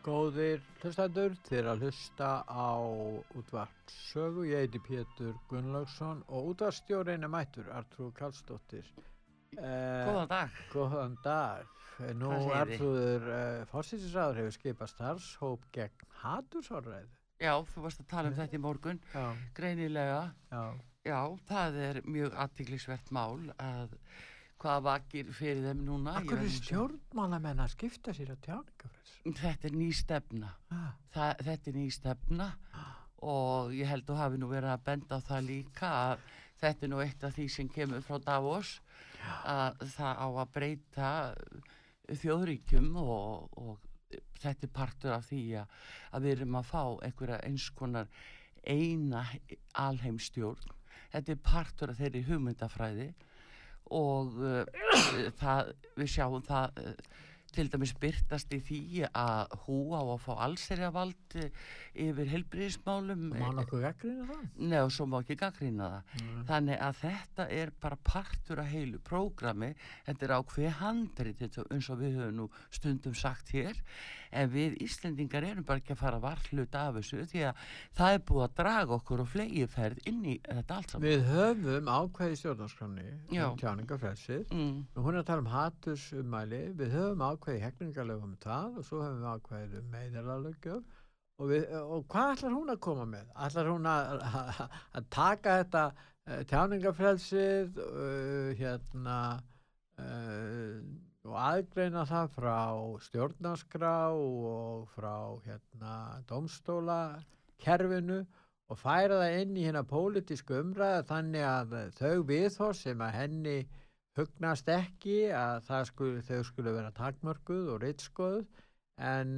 Góðir hlustendur, þið eru að hlusta á útvart sögu. Ég heiti Pétur Gunnlaugsson og útvarstjórinn er mættur, Arnþrúður Karlsdóttir. Góðan dag. Góðan dag. Nú Arnþrúður, forsætisráðherra hefur skipað starfshóp gegn hatursorðræðu. Já, þú varst að tala þetta í morgun. Já. Greinilega. Já. Já, það er mjög athyglisvert mál að hvað vakir fyrir þeim núna. Af hverju stjórnmálamenn að skipta sér á tjáningafrelsi? Þetta er ný stefna. Þetta er ný stefna og ég held að hafi nú verið að benda á það líka að þetta er nú eitt af því sem kemur frá Davos að það á að breyta þjóðríkjum og þetta er partur af því að við erum að fá einhverja eins konar eina alheimstjórn. Þetta er partur af þeirri hugmyndafræði og við sjáum það til dæmis birtast í því að hú á að fá allsherjarvald yfir heilbrigðismálum. Má nokkuð gagnrýna það? Nei, og svo má ekki gagnrýna það. Þannig að þetta er bara partur af heilu prógrami. Þetta er ákveðið handrit eins og við höfum nú stundum sagt hér. En við Íslendingar erum bara ekki að fara varhlut af þessu því að það er búið að draga okkur og flegiferð inn í þetta allt saman. Við höfum ákveðið stjórnarskránni tjáningafrelsið. Hún er að tala hatursummæli. Við höfum ákveðið hegningarlögum það og svo höfum við ákveðið meiðyrðalöggjöf og hvað ætlar hún að koma með? Ætlar hún að taka þetta tjáningafrelsið og aðgreina það frá stjórnarskrá og frá dómstólakerfinu og færa það inn í hérna pólitísku umræðu þannig að þau viðhorf sem að henni hugnast ekki að þau skulu vera takmörkuð og ritskoðuð en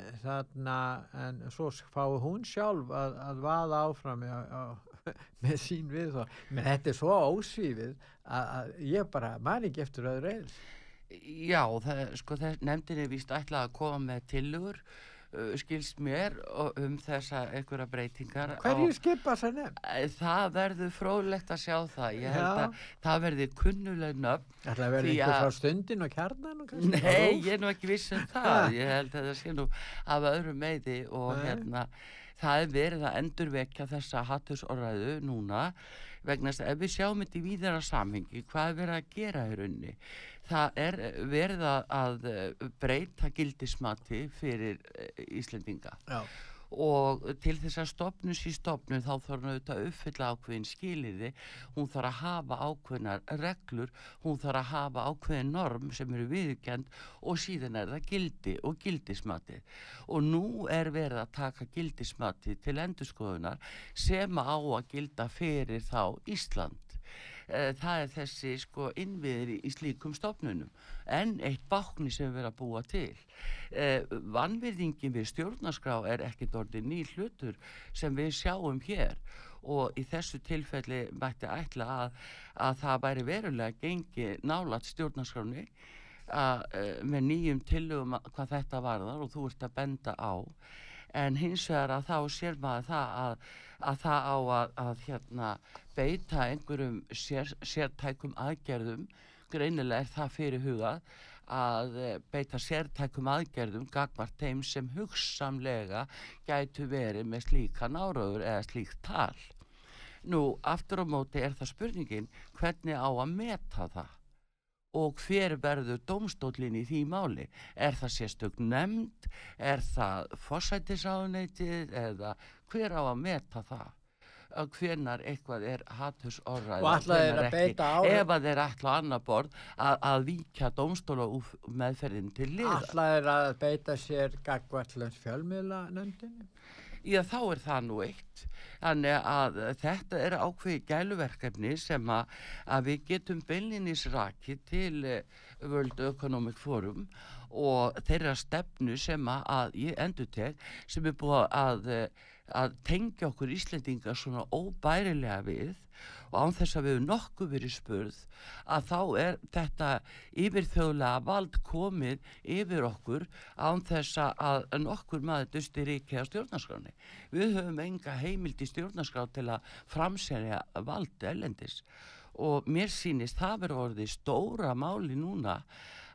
svo fái hún sjálf að vaða áfram með sín viðhorf. Men þetta er svo ósvífið að ég bara man ekki eftir öðru eins. Já, nefndin er víst ætlað að koma með tillögur skilst mér þessa einhverja breytingar. Hverju skipa þessa nefnd? Það verður fróðlegt að sjá það. Ég held að það verður kunnuleg nöfn. Það verður einhver frá Stundin og Kjarnan? Nei, ég er nú ekki viss það. Ég held að það sé nú af öðru meiði og það er verið að endurvekja þessa hatursorðræðu núna vegna þess að ef við sjáum þetta í víðara samhengi, hvað er verið að gera í rauninni? Það er verið að breyta gildismati fyrir Íslendinga. Já. Og til þess að stofnun þá þarf hún auðvitað að uppfylla ákveðin skilyrði, hún þarf að hafa ákveðnar reglur, hún þarf að hafa ákveðin norm sem eru viðurkennd og síðan er það gildi og gildismati. Og nú er verið að taka gildismati til endurskoðunar sem á að gilda fyrir þá Ísland. Það er þessi innviðir í slíkum stofnunum en eitt bákni sem við verðum að búa til. Vanvirðingin við stjórnarskrá er ekkert orðið ný hlutur sem við sjáum hér og í þessu tilfelli mætti ætla að það væri verulega gengi nálægt stjórnarskráni með nýjum tillögum hvað þetta varðar og þú ert að benda á. En hins vegar að þá sér maður að það á að beita einhverjum sértækum aðgerðum, greinilega er það fyrir hugað að beita sértækum aðgerðum gagnvart þeim sem hugsamlega gætu verið með slíkan áróður eða slíkt tal. Nú, aftur á móti er það spurningin hvernig á að meta það? Og hver verður dómstóllinn í því máli? Er það sérstök nefnd? Er það forsætisráðuneytið? Eða hver á að meta það? Hvenær eitthvað er hatursorðræða og ætla þeir að beita á ef að þeir ætla á annað borð að víkja dómstóla meðferðin til liðar. Ætla þeir að beita sér gagnvart fjölmiðlanefndinni? Já, þá er það nú eitt. Þannig að þetta er ákveðið gæluverkefni sem að við getum beinlínis rakið til World Economic Forum og þeirra stefnu sem að ég endurtek sem er búið að tengja okkur Íslendingar svona óbærilega við og án þess að við höfum nokkuð verið spurð að þá er þetta yfirþjóðlega vald komið yfir okkur án þess að nokkur maður dusti ríki á stjórnarskráni. Við höfum enga heimild í stjórnarskrá til að framselja vald erlendis og mér sýnist það verið orðið stóra máli núna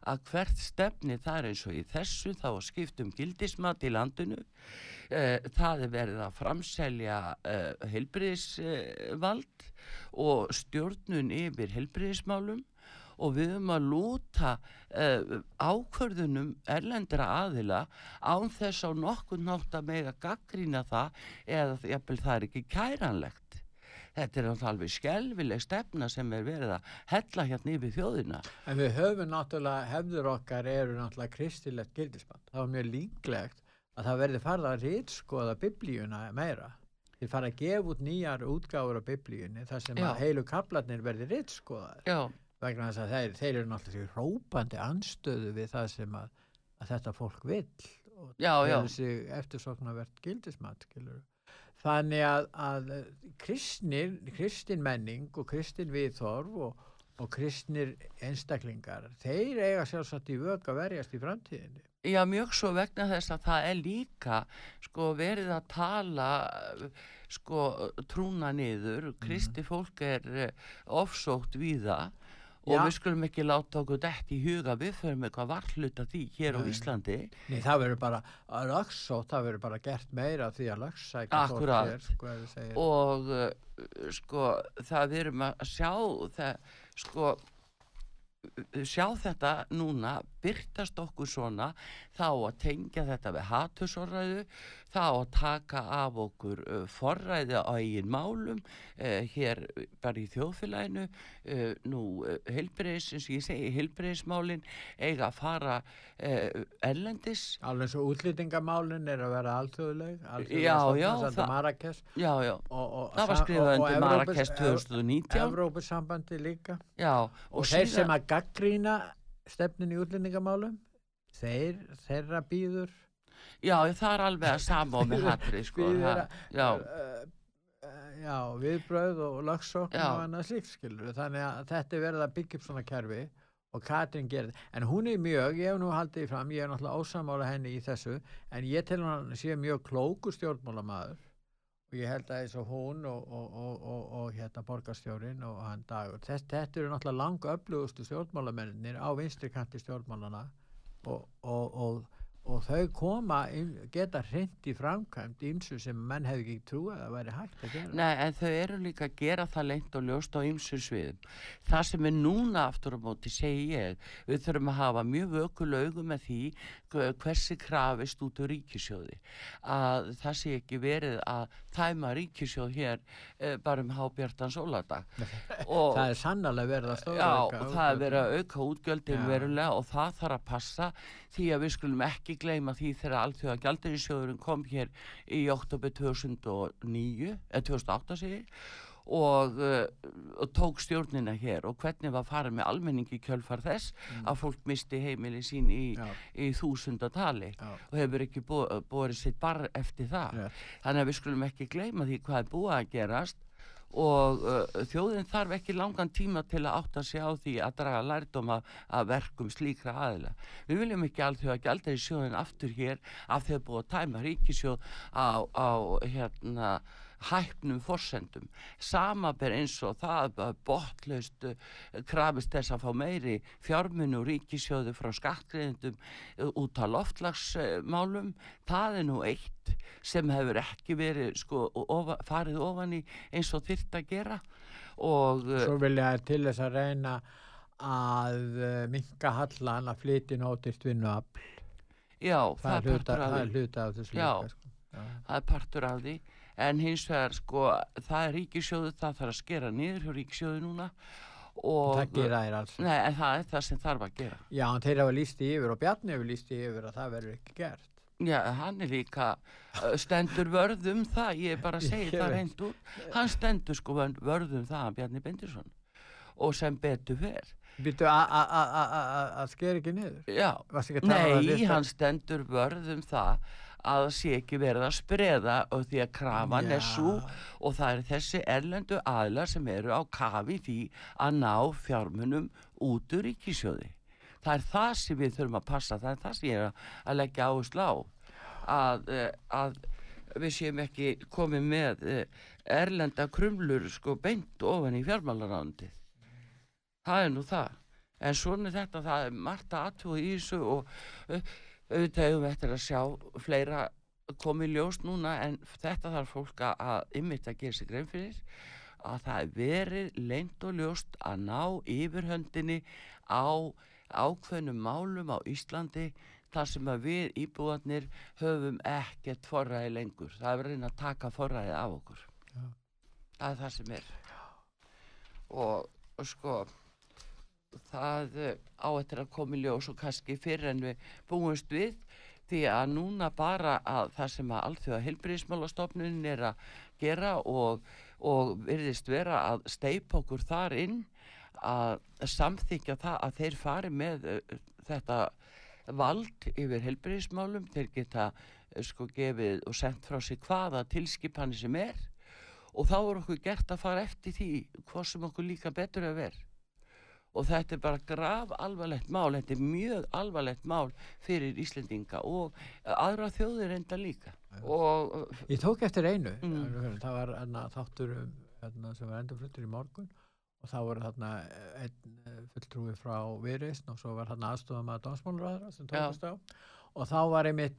að hvert stefni þar eins og í þessu þá skiptum gildismat í landinu. Það verið að framselja heilbrigðisvald og stjórnun yfir heilbrigðismálum og við að lúta ákvörðunum erlendra aðila án þess á nokkurn nátt að mega gagnrýna það eða jafnvel það ekki kæranlegt. Þetta náttúrulega alveg skelfileg stefna sem verið að hella hérna yfir þjóðina. En við höfum náttúrulega, hefður okkar eru náttúrulega kristilegt gildismat. Það var mjög líklegt að það verði farið að ritskoða biblíuna meira. Þið farið að gefa út nýjar útgáfur af biblíunni þar sem að heilu kaflarnir verði ritskoðar. Já. Vegna þess að þeir eru náttúrulega hrópandi anstöðu við það sem að þetta fólk vill og þessi eftirsóknarvert gildismat, skilur. Þannig að kristin menning og kristin viðhorf og kristnir einstaklingar, þeir eiga sjálfsagt í vök að verjast í framtíðinni. Já, mjög svo vegna þess að það líka verið að tala trúna niður, kristi fólk ofsótt víða og við skulum ekki láta okkur dett í huga við förum eitthvað varhluta því hér á Íslandi. Nei, það verður bara að lögsótt, það verður bara gert meira því að lögsækja fólk hér. Og það við erum að sjá þetta núna birtast okkur svona, þá að tengja þetta við hatursorðræðu, þá að taka af okkur forræði á eigin málum hér bara í þjóðfélaginu. Nú heilbrigðis, eins og ég segi, heilbrigðismálin eiga að fara erlendis. Alveg svo útlýtingamálin að vera alþjóðleg. Já, Marrakesh. Já. Það var skrifað undir Marrakesh 2019. Evrópusambandi líka. Já. Og þeir sem að gaggrýna stefnin í útlendingamálum, þeirra býður. Já, það alveg að sama og með hatri, Já, viðbrögð og lögsókn og annað slíkt, skilur. Þannig að þetta verið að byggja upp svona kerfi og Katrín gerir. En hún mjög, ég hef nú haldið fram, ég náttúrulega ósammála henni í þessu, en ég tel hann sé mjög klókur stjórnmálamaður og ég held að eins og hún og borgarstjórinn og hann Dagur. Þetta eru náttúrulega langöflugustu stjórnmálamennir á vinstri kanti stjórnmálana og þau geta hreint í framkvæmd ýmsu sem menn hefði ekki trúið að væri hægt að gera. Nei, en þau eru líka að gera það leynt og ljóst á ýmsu sviðum. Það sem núna aftur á móti, segi ég, við þurfum að hafa mjög vökul augu með því hversi krafist út úr ríkissjóði. Að það sé ekki verið að tæma ríkissjóð hér bara hábjartan sólardag. Það sannarlega verið að stórauka. Já, og það verið að auka útgjöldin verulega og það þarf að passa því að við skulum ekki gleyma því þegar Alþjóða gjaldeyrisjóðurinn kom hér í október 2008 segi og tók stjórnina hér og hvernig var farið með almenningi kjölfar þess að fólk misti heimili sín í þúsundatali og hefur ekki borið sitt barr eftir það. Þannig að við skulum ekki gleyma því hvað búið að gerast og þjóðin þarf ekki langan tíma til að átta sig á því að draga lærdóm af verkum slíkra aðila. Við viljum ekki Alþjóða gjaldeyrisjóðinn aftur hér af því að búið að tæma ríkissjóð á hæpnum forsendum. Samaber eins og það botlaust krafist þess að fá meiri fjármuni úr ríkissjóði frá skattgreiðendum út á loftslagsmálum. Það nú eitt sem hefur ekki verið farið ofan í eins og þyrft að gera. Og svo vilja til þess að reyna að minnka hallan að flytja ódýrt vinnuafl. Já, það er partur af því. Það er hluti af þessu líka. Það er partur af því. En hins vegar, það er ríkissjóður, það þarf að skera niður hjá ríkissjóðu núna. Og það gera þér alls. Nei, en það er það sem þarf að gera. Já, en þeir hafa lýst yfir og Bjarni hefur lýst yfir að það verður ekki gert. Já, hann líka stendur vörð það, ég bara segi það reynd úr. Hann stendur vörð það, hann Bjarni Benediktsson. Og sem betur fer. Býttu að skera ekki niður? Já, nei, hann stendur vörð það að sé ekki verið að spreða og því að krafan svo og það þessi erlendu aðilar sem eru á kafi því að ná fjármunum út úr ríkissjóði. Það það sem við þurfum að passa, það það sem ég að leggja áherslu á að við séum ekki komið með erlenda krumlur beint ofan í fjármálaráðuneytið. Það nú það. en svona þetta, það margt að athuga í þessu og auðvitað eigum við eftir að sjá fleira komið ljós núna, en þetta þarf fólk að einmitt að gera sig grein fyrir að það er verið leynt og ljóst að ná yfirhöndinni á ákveðnum málum á Íslandi þar sem að við íbúarnir höfum ekkert forræði lengur. Það er verið að taka forræði af okkur. Já. Það er það sem er. Og sko, það á eftir að koma í ljós og kannski fyrr en við búumst við, því að núna bara að það sem að Alþjóða heilbrigðismálastofnunin er að gera og virðist vera að steypa okkur þar inn að samþykja það að þeir fari með þetta vald yfir heilbrigðismálum, þeir geta sko gefið og sendt frá sig hvaða tilskipanir sem er og þá er okkur gert að fara eftir því hvað sem okkur líka betur að vera. Og þetta er bara graf alvarlegt mál, þetta er mjög alvarlegt mál fyrir Íslendinga og aðra þjóðir enda líka. Og ég tók eftir einu, það var þáttur sem var endurfluttur í morgun og þá var þarna einn fulltrúi frá Viðreisn og svo var þarna aðstofamaður dómsmálaráðherra sem tókast á og þá var einmitt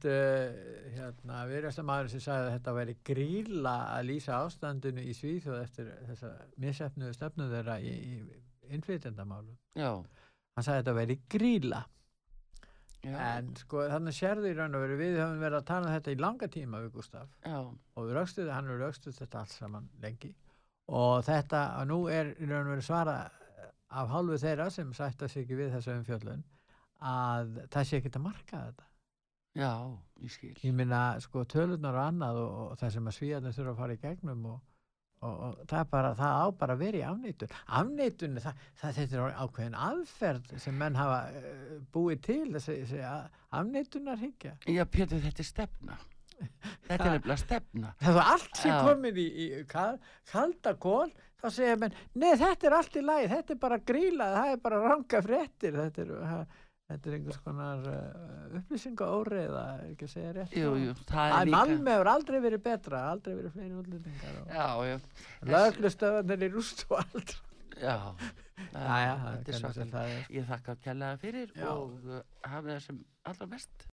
Viðreisnarmaður sem sagði að þetta væri grýla að lýsa ástandinu í Svíþjóð eftir þessa misheppnuðu stefnu þeirra í innflytjendamálum. Já. Hann sagði að þetta væri grýla. Já. En sko þannig sérðu í raun og veru við höfum verið að tala um þetta í langa tíma við Gústaf. Já. Og við hann er rökstuð þetta allt saman lengi. Og þetta, og nú er í raun og veru svara af hálfu þeirra sem sætta sig ekki við þessu umfjöllun að það sé ekki að marka þetta. Já, ég skil. Ég minna sko tölurnar og annað og það sem að Svíarnir þurfa að fara í gegnum og það á bara að vera í afneitun þetta er ákveðin aðferð sem menn hafa búið til þessi afneitunarhyggja. Já, Pétur, þetta er stefna þetta er nefnilega stefna það var allt sem komin í kalda kól, þá segja menn nei, þetta er allt í lagi, þetta er bara grýla, það er bara ranga fréttir þetta er einhvers konar upplýsingaóreiða, ekki að segja rétt. Jú, það er líka. Malmö hefur aldrei verið betra, aldrei verið fleiri útlendingar. Já. Lögreglustöðvarnir í Rúst og aldrei. Já. Þetta er svakar. Ég þakka kærlega fyrir og hafa það sem allra best.